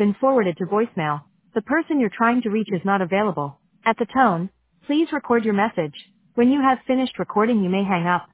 been forwarded to voicemail. The person you're trying to reach is not available. At the tone, please record your message. When you have finished recording, you may hang up.